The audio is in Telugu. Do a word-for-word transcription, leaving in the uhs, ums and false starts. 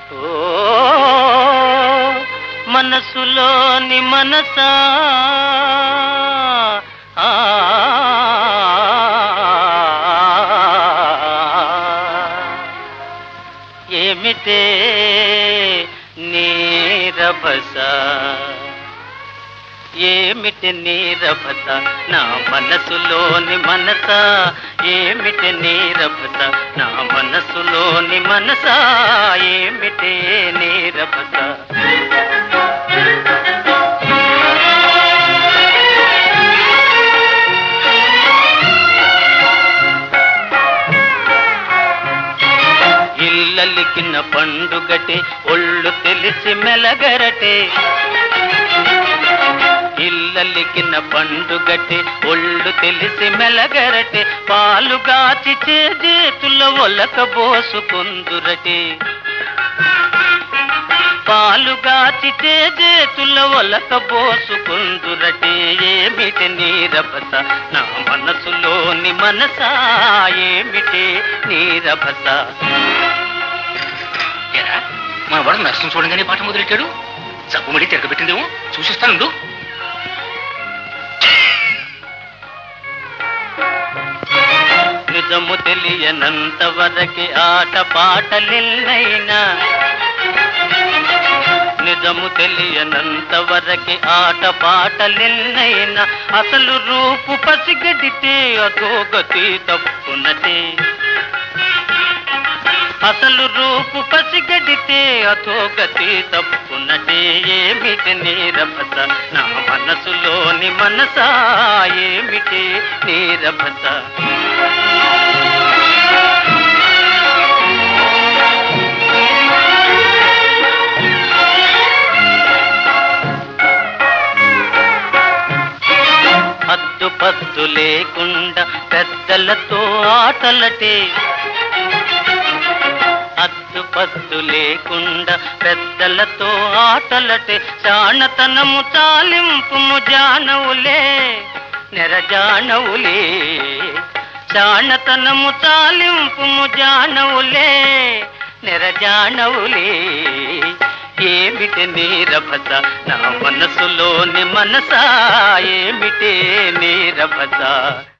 ఓ మనసులోని మనసా ఆ ఏమిటే నీరభస ఏమిటి నీరభస నా మనసులోని మనస ఏమిటి నీరభస నా మనసులోని మనస ఏమిటి నీరభస ఇల్లలికిన పండుగటే ఒళ్ళు తెలిసి మెలగరటే ఇల్లలికిన పండుగటే ఒళ్ళు తెలిసి మెలగరటే పాలుగాచి చేతుల ఒలక బోసుకుందురటే పాలుగాచి చేతుల ఒలక బోసుకుందురటే ఏమిటి నీరభస నా మనసులోని మనస ఏమిటి నీరభస మన వాడు నష్టం చూడంగానే పాట మొదలెట్టాడు జబ్బుమడి తిరగబెట్టిందేమో చూసిస్తాను నిజము తెలియనంత వరకి ఆట పాటలిన్నైనా నిజము తెలియనంత వరకి ఆట పాటలిన్నైనా అసలు రూపు పసిగడితే అధోగతి తప్పునటే అసలు రూపు పసిగడితే అధోగతి తప్పునటే ఏమిటి నీరభస నా మనసులోని మనస ఏమిటి నీరభస హద్దు పద్దు లేకుండా పెద్దలతో ఆటలటే హద్దు పద్దు లేకుండా పెద్దలతో ఆటలటే చాణతనము చాలింపుము జానవులే నెరజానవులే చాణతనము చాలింపుము జానవులే నెరజానవులే ఏమిటి నీరభస నా మనసులోని మనస ఏమిటి నీరభస